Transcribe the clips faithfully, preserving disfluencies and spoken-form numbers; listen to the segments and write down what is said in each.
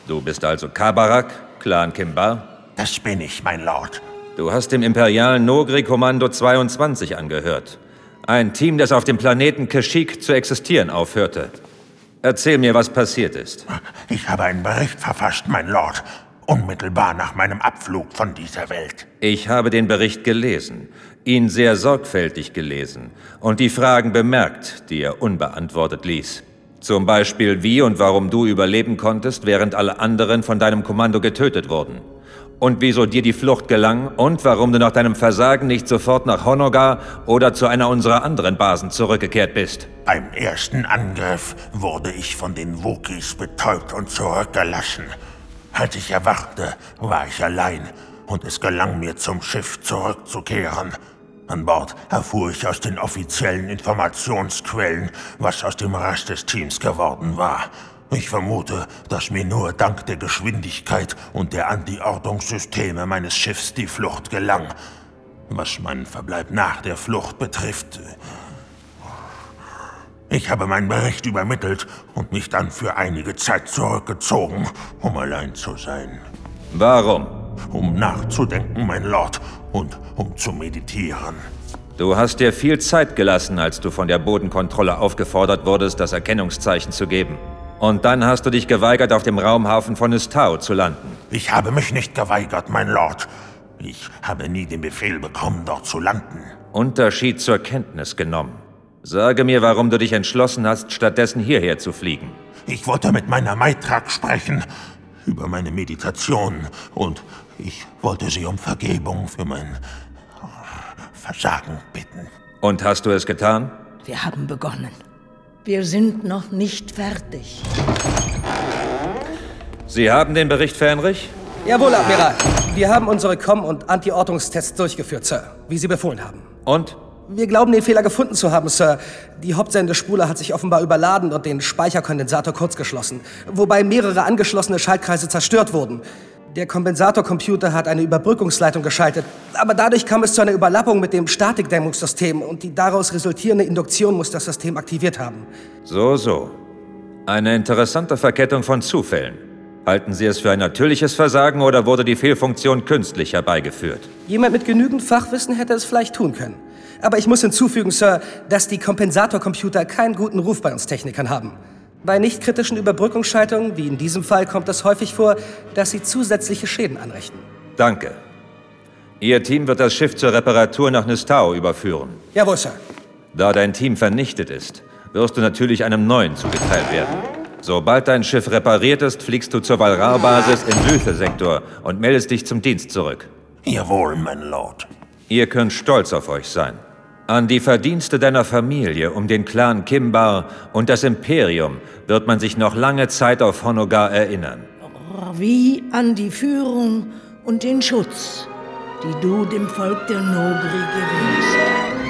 Du bist also Kabarak, Clan Kimbar? Das bin ich, mein Lord. Du hast dem imperialen Nogri-Kommando zweiundzwanzig angehört. Ein Team, das auf dem Planeten Kashyyyk zu existieren aufhörte. Erzähl mir, was passiert ist. Ich habe einen Bericht verfasst, mein Lord. Unmittelbar nach meinem Abflug von dieser Welt. Ich habe den Bericht gelesen, ihn sehr sorgfältig gelesen und die Fragen bemerkt, die er unbeantwortet ließ. Zum Beispiel, wie und warum du überleben konntest, während alle anderen von deinem Kommando getötet wurden. Und wieso dir die Flucht gelang und warum du nach deinem Versagen nicht sofort nach Honnogar oder zu einer unserer anderen Basen zurückgekehrt bist. Beim ersten Angriff wurde ich von den Wookiees betäubt und zurückgelassen. Als ich erwachte, war ich allein und es gelang mir, zum Schiff zurückzukehren. An Bord erfuhr ich aus den offiziellen Informationsquellen, was aus dem Rest des Teams geworden war. Ich vermute, dass mir nur dank der Geschwindigkeit und der Anti-Ortungssysteme meines Schiffs die Flucht gelang. Was meinen Verbleib nach der Flucht betrifft... Ich habe meinen Bericht übermittelt und mich dann für einige Zeit zurückgezogen, um allein zu sein. Warum? Um nachzudenken, mein Lord, und um zu meditieren. Du hast dir viel Zeit gelassen, als du von der Bodenkontrolle aufgefordert wurdest, das Erkennungszeichen zu geben. Und dann hast du dich geweigert, auf dem Raumhafen von Nystao zu landen. Ich habe mich nicht geweigert, mein Lord. Ich habe nie den Befehl bekommen, dort zu landen. Unterschied zur Kenntnis genommen. Sage mir, warum du dich entschlossen hast, stattdessen hierher zu fliegen. Ich wollte mit meiner Maitrak sprechen, über meine Meditation, und ich wollte sie um Vergebung für mein Versagen bitten. Und hast du es getan? Wir haben begonnen. Wir sind noch nicht fertig. Sie haben den Bericht, Fähnrich? Jawohl, Admiral. Wir haben unsere Com- und Anti-Ortungstests durchgeführt, Sir, wie Sie befohlen haben. Und? Wir glauben, den Fehler gefunden zu haben, Sir. Die Hauptsendespule hat sich offenbar überladen und den Speicherkondensator kurzgeschlossen, wobei mehrere angeschlossene Schaltkreise zerstört wurden. Der Kompensatorcomputer hat eine Überbrückungsleitung geschaltet, aber dadurch kam es zu einer Überlappung mit dem Statikdämmungssystem und die daraus resultierende Induktion muss das System aktiviert haben. So, so. Eine interessante Verkettung von Zufällen. Halten Sie es für ein natürliches Versagen oder wurde die Fehlfunktion künstlich herbeigeführt? Jemand mit genügend Fachwissen hätte es vielleicht tun können. Aber ich muss hinzufügen, Sir, dass die Kompensatorcomputer keinen guten Ruf bei uns Technikern haben. Bei nicht kritischen Überbrückungsschaltungen, wie in diesem Fall, kommt es häufig vor, dass sie zusätzliche Schäden anrichten. Danke. Ihr Team wird das Schiff zur Reparatur nach Nystao überführen. Jawohl, Sir. Da dein Team vernichtet ist, wirst du natürlich einem neuen zugeteilt werden. Sobald dein Schiff repariert ist, fliegst du zur Valrar-Basis im Lüthe-Sektor und meldest dich zum Dienst zurück. Jawohl, mein Lord. Ihr könnt stolz auf euch sein. An die Verdienste deiner Familie um den Clan Kimbar und das Imperium wird man sich noch lange Zeit auf Honnogar erinnern. Wie an die Führung und den Schutz, die du dem Volk der Nogri gewährst.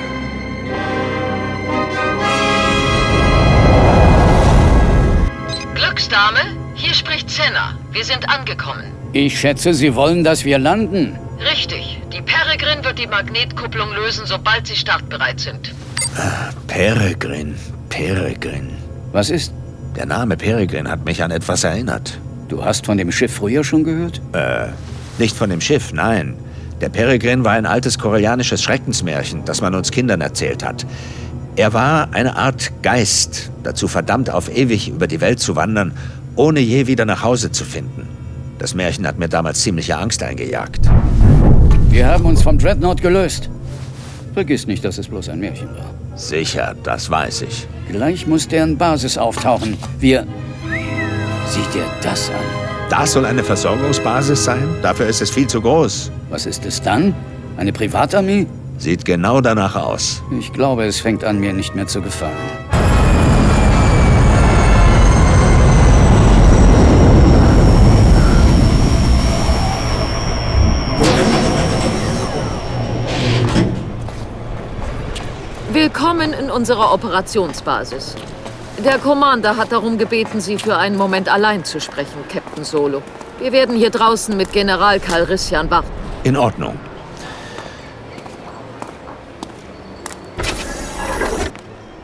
Glücksdame, hier spricht Senna. Wir sind angekommen. Ich schätze, Sie wollen, dass wir landen. Richtig. Die Peregrin wird die Magnetkupplung lösen, sobald sie startbereit sind. Ah, Peregrin, Peregrin. Was ist? Der Name Peregrin hat mich an etwas erinnert. Du hast von dem Schiff früher schon gehört? Äh, nicht von dem Schiff, nein. Der Peregrin war ein altes korellianisches Schreckensmärchen, das man uns Kindern erzählt hat. Er war eine Art Geist, dazu verdammt, auf ewig über die Welt zu wandern, ohne je wieder nach Hause zu finden. Das Märchen hat mir damals ziemliche Angst eingejagt. Wir haben uns vom Dreadnought gelöst. Vergiss nicht, dass es bloß ein Märchen war. Sicher, das weiß ich. Gleich muss deren Basis auftauchen. Wir... Sieh dir das an. Das soll eine Versorgungsbasis sein? Dafür ist es viel zu groß. Was ist es dann? Eine Privatarmee? Sieht genau danach aus. Ich glaube, es fängt an, mir nicht mehr zu gefallen. Willkommen in unserer Operationsbasis. Der Commander hat darum gebeten, Sie für einen Moment allein zu sprechen, Captain Solo. Wir werden hier draußen mit General Calrissian warten. In Ordnung.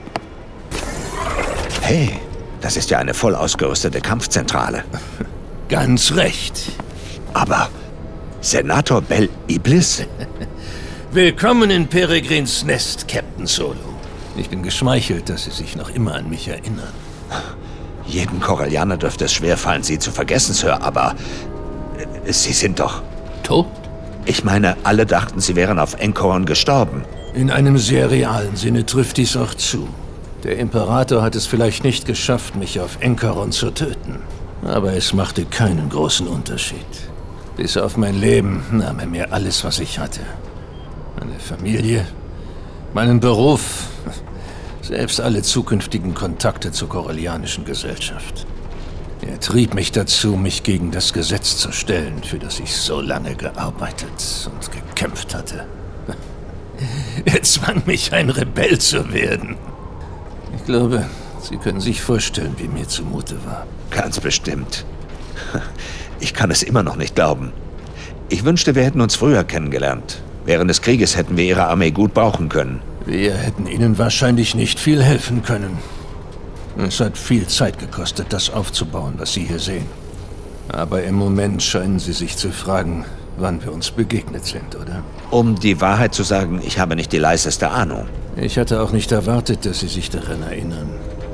Hey, das ist ja eine voll ausgerüstete Kampfzentrale. Ganz recht. Aber Senator Bel Iblis? Willkommen in Peregrins Nest, Captain Solo. Ich bin geschmeichelt, dass Sie sich noch immer an mich erinnern. Jedem Corellianer dürfte es schwerfallen, Sie zu vergessen, Sir, aber äh, Sie sind doch... Tot? Ich meine, alle dachten, Sie wären auf Enkoron gestorben. In einem sehr realen Sinne trifft dies auch zu. Der Imperator hat es vielleicht nicht geschafft, mich auf Enkoron zu töten. Aber es machte keinen großen Unterschied. Bis auf mein Leben nahm er mir alles, was ich hatte. Meine Familie, meinen Beruf, selbst alle zukünftigen Kontakte zur korellianischen Gesellschaft. Er trieb mich dazu, mich gegen das Gesetz zu stellen, für das ich so lange gearbeitet und gekämpft hatte. Er zwang mich, ein Rebell zu werden. Ich glaube, Sie können sich vorstellen, wie mir zumute war. Ganz bestimmt. Ich kann es immer noch nicht glauben. Ich wünschte, wir hätten uns früher kennengelernt. Während des Krieges hätten wir Ihre Armee gut brauchen können. Wir hätten Ihnen wahrscheinlich nicht viel helfen können. Es hat viel Zeit gekostet, das aufzubauen, was Sie hier sehen. Aber im Moment scheinen Sie sich zu fragen, wann wir uns begegnet sind, oder? Um die Wahrheit zu sagen, ich habe nicht die leiseste Ahnung. Ich hatte auch nicht erwartet, dass Sie sich daran erinnern.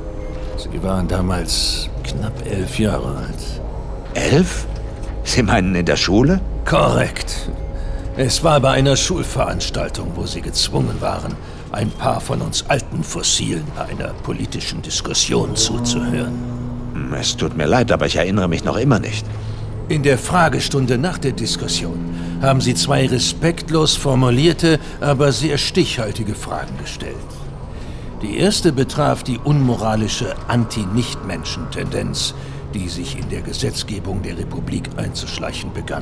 Sie waren damals knapp elf Jahre alt. Elf? Sie meinen in der Schule? Korrekt. Es war bei einer Schulveranstaltung, wo Sie gezwungen waren, ein paar von uns alten Fossilen bei einer politischen Diskussion zuzuhören. Es tut mir leid, aber ich erinnere mich noch immer nicht. In der Fragestunde nach der Diskussion haben Sie zwei respektlos formulierte, aber sehr stichhaltige Fragen gestellt. Die erste betraf die unmoralische Anti-Nichtmenschen-Tendenz, die sich in der Gesetzgebung der Republik einzuschleichen begann.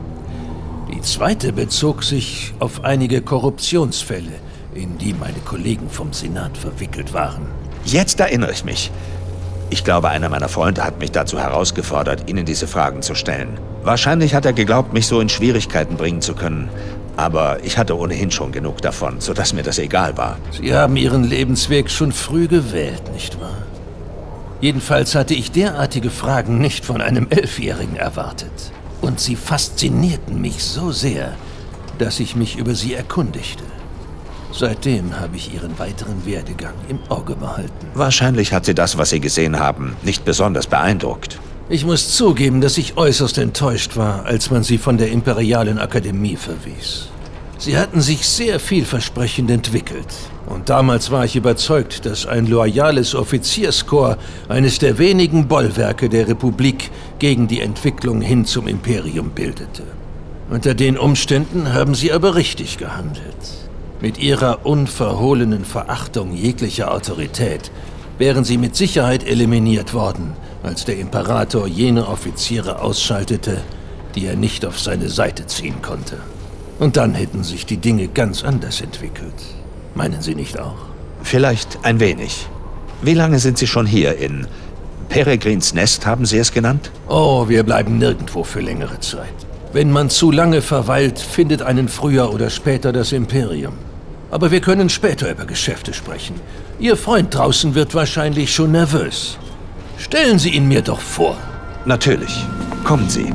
Die zweite bezog sich auf einige Korruptionsfälle, in die meine Kollegen vom Senat verwickelt waren. Jetzt erinnere ich mich. Ich glaube, einer meiner Freunde hat mich dazu herausgefordert, Ihnen diese Fragen zu stellen. Wahrscheinlich hat er geglaubt, mich so in Schwierigkeiten bringen zu können. Aber ich hatte ohnehin schon genug davon, sodass mir das egal war. Sie haben Ihren Lebensweg schon früh gewählt, nicht wahr? Jedenfalls hatte ich derartige Fragen nicht von einem Elfjährigen erwartet. Und sie faszinierten mich so sehr, dass ich mich über sie erkundigte. Seitdem habe ich Ihren weiteren Werdegang im Auge behalten. Wahrscheinlich hat Sie das, was Sie gesehen haben, nicht besonders beeindruckt. Ich muss zugeben, dass ich äußerst enttäuscht war, als man Sie von der Imperialen Akademie verwies. Sie hatten sich sehr vielversprechend entwickelt. Und damals war ich überzeugt, dass ein loyales Offizierskorps eines der wenigen Bollwerke der Republik gegen die Entwicklung hin zum Imperium bildete. Unter den Umständen haben Sie aber richtig gehandelt. Mit Ihrer unverhohlenen Verachtung jeglicher Autorität wären Sie mit Sicherheit eliminiert worden, als der Imperator jene Offiziere ausschaltete, die er nicht auf seine Seite ziehen konnte. Und dann hätten sich die Dinge ganz anders entwickelt. Meinen Sie nicht auch? Vielleicht ein wenig. Wie lange sind Sie schon hier in Peregrins Nest, haben Sie es genannt? Oh, wir bleiben nirgendwo für längere Zeit. Wenn man zu lange verweilt, findet einen früher oder später das Imperium. Aber wir können später über Geschäfte sprechen. Ihr Freund draußen wird wahrscheinlich schon nervös. Stellen Sie ihn mir doch vor. Natürlich. Kommen Sie.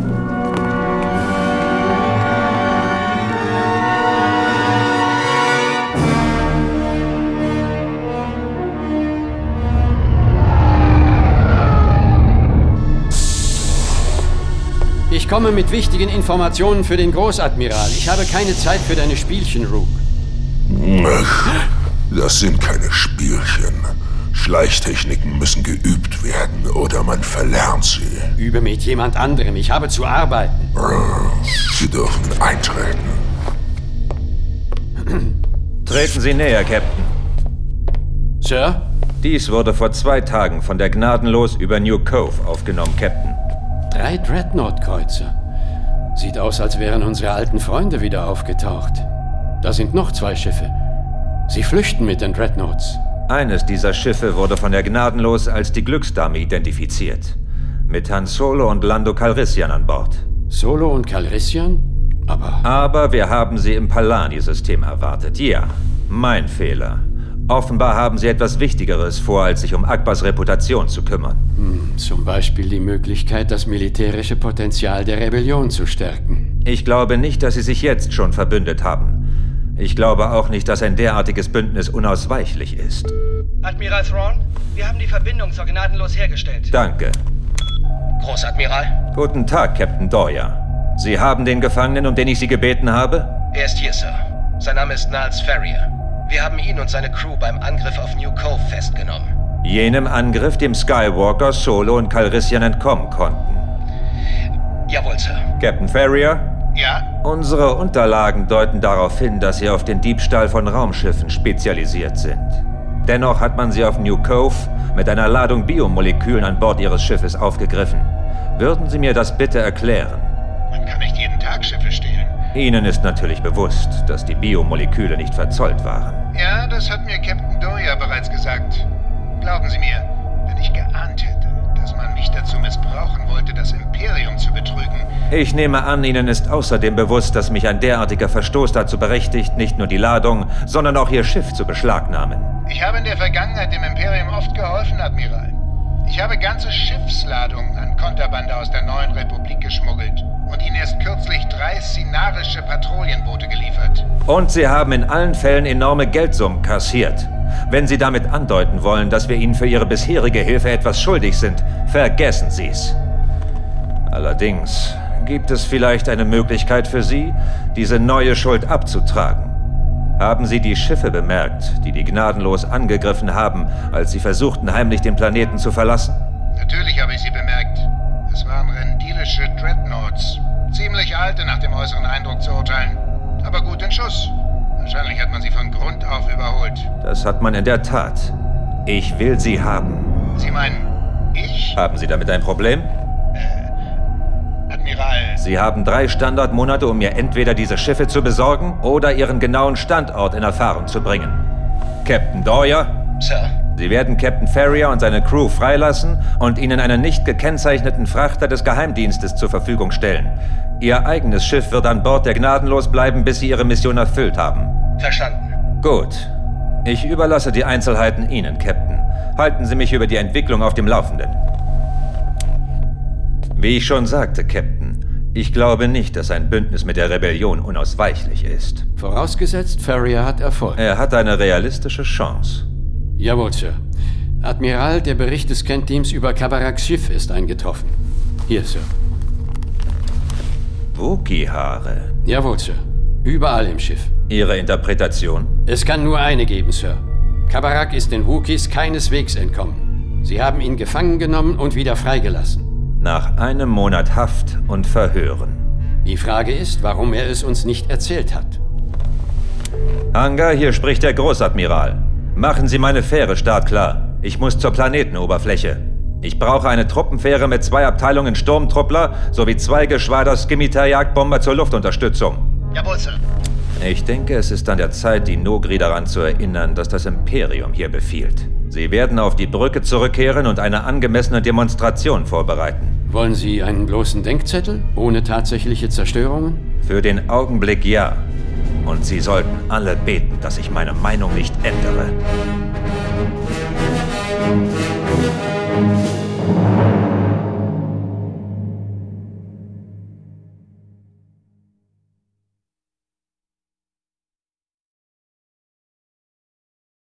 Ich komme mit wichtigen Informationen für den Großadmiral. Ich habe keine Zeit für deine Spielchen, Rook. Ach, das sind keine Spielchen. Schleichtechniken müssen geübt werden oder man verlernt sie. Übe mit jemand anderem. Ich habe zu arbeiten. Sie dürfen eintreten. Treten Sie näher, Captain. Sir? Dies wurde vor zwei Tagen von der Gnadenlos über New Cove aufgenommen, Captain. Drei Dreadnought-Kreuzer. Sieht aus, als wären unsere alten Freunde wieder aufgetaucht. Da sind noch zwei Schiffe. Sie flüchten mit den Dreadnoughts. Eines dieser Schiffe wurde von der Gnadenlos als die Glücksdame identifiziert. Mit Han Solo und Lando Calrissian an Bord. Solo und Calrissian? Aber... Aber wir haben sie im Palani-System erwartet. Ja, mein Fehler. Offenbar haben sie etwas Wichtigeres vor, als sich um Akbars Reputation zu kümmern. Hm, zum Beispiel die Möglichkeit, das militärische Potenzial der Rebellion zu stärken. Ich glaube nicht, dass sie sich jetzt schon verbündet haben. Ich glaube auch nicht, dass ein derartiges Bündnis unausweichlich ist. Admiral Thrawn, wir haben die Verbindung zur Gnadenlos hergestellt. Danke. Großadmiral? Guten Tag, Captain Doria. Sie haben den Gefangenen, um den ich Sie gebeten habe? Er ist hier, Sir. Sein Name ist Niles Ferrier. Wir haben ihn und seine Crew beim Angriff auf New Cove festgenommen. Jenem Angriff, dem Skywalker, Solo und Calrissian entkommen konnten. Jawohl, Sir. Captain Ferrier? Ja? Unsere Unterlagen deuten darauf hin, dass Sie auf den Diebstahl von Raumschiffen spezialisiert sind. Dennoch hat man Sie auf New Cove mit einer Ladung Biomolekülen an Bord Ihres Schiffes aufgegriffen. Würden Sie mir das bitte erklären? Man kann nicht jeden Tag Schiffe stehlen. Ihnen ist natürlich bewusst, dass die Biomoleküle nicht verzollt waren. Ja, das hat mir Captain Doria bereits gesagt. Glauben Sie mir, wenn ich geahnt hätte, dass man mich dazu missbrauchen wollte, das Imperium zu betrügen. Ich nehme an, Ihnen ist außerdem bewusst, dass mich ein derartiger Verstoß dazu berechtigt, nicht nur die Ladung, sondern auch Ihr Schiff zu beschlagnahmen. Ich habe in der Vergangenheit dem Imperium oft geholfen, Admiral. Ich habe ganze Schiffsladungen an Konterbande aus der neuen Republik geschmuggelt und ihnen erst kürzlich drei sinarische Patrouillenboote geliefert. Und Sie haben in allen Fällen enorme Geldsummen kassiert. Wenn Sie damit andeuten wollen, dass wir Ihnen für Ihre bisherige Hilfe etwas schuldig sind, vergessen Sie's. Allerdings gibt es vielleicht eine Möglichkeit für Sie, diese neue Schuld abzutragen. Haben Sie die Schiffe bemerkt, die die gnadenlos angegriffen haben, als sie versuchten, heimlich den Planeten zu verlassen? Natürlich habe ich sie bemerkt. Es waren rendilische Dreadnoughts. Ziemlich alte, nach dem äußeren Eindruck zu urteilen. Aber gut in Schuss. Wahrscheinlich hat man sie von Grund auf überholt. Das hat man in der Tat. Ich will sie haben. Sie meinen, ich? Haben Sie damit ein Problem? Admiral. Sie haben drei Standardmonate, um mir entweder diese Schiffe zu besorgen oder ihren genauen Standort in Erfahrung zu bringen. Captain Doria? Sir? Sie werden Captain Ferrier und seine Crew freilassen und ihnen einen nicht gekennzeichneten Frachter des Geheimdienstes zur Verfügung stellen. Ihr eigenes Schiff wird an Bord der Gnadenlos bleiben, bis sie ihre Mission erfüllt haben. Verstanden. Gut. Ich überlasse die Einzelheiten Ihnen, Captain. Halten Sie mich über die Entwicklung auf dem Laufenden. Wie ich schon sagte, Captain, ich glaube nicht, dass ein Bündnis mit der Rebellion unausweichlich ist. Vorausgesetzt, Ferrier hat Erfolg. Er hat eine realistische Chance. Jawohl, Sir. Admiral, der Bericht des Kennteams über Kabaraks Schiff ist eingetroffen. Hier, Sir. Wookie-Haare. Jawohl, Sir. Überall im Schiff. Ihre Interpretation? Es kann nur eine geben, Sir. Kabarak ist den Wookiees keineswegs entkommen. Sie haben ihn gefangen genommen und wieder freigelassen. Nach einem Monat Haft und Verhören. Die Frage ist, warum er es uns nicht erzählt hat. Hangar, hier spricht der Großadmiral. Machen Sie meine Fähre startklar. Ich muss zur Planetenoberfläche. Ich brauche eine Truppenfähre mit zwei Abteilungen Sturmtruppler sowie zwei Geschwader Scimitar-Jagdbomber zur Luftunterstützung. Jawohl, Sir. Ich denke, es ist an der Zeit, die Nogri daran zu erinnern, dass das Imperium hier befiehlt. Sie werden auf die Brücke zurückkehren und eine angemessene Demonstration vorbereiten. Wollen Sie einen bloßen Denkzettel, ohne tatsächliche Zerstörungen? Für den Augenblick ja. Und Sie sollten alle beten, dass ich meine Meinung nicht ändere.